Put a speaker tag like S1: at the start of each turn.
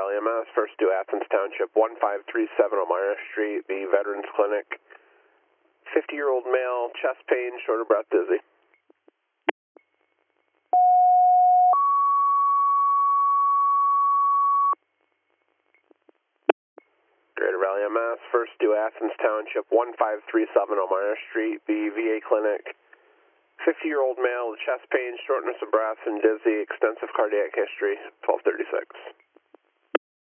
S1: Valley MS, first due Athens Township, 1537 Elmira Street, the Veterans Clinic. 50-year-old male, chest pain, short of breath, dizzy. Greater Valley MS, first due Athens Township, 1537 Elmira Street, the VA Clinic. 50-year-old male, chest pain, shortness of breath, and dizzy, extensive cardiac history, 1236.